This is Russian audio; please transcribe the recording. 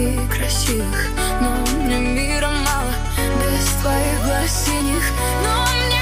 и красивых, но мне мира мало без твоих глаз синих. Но мне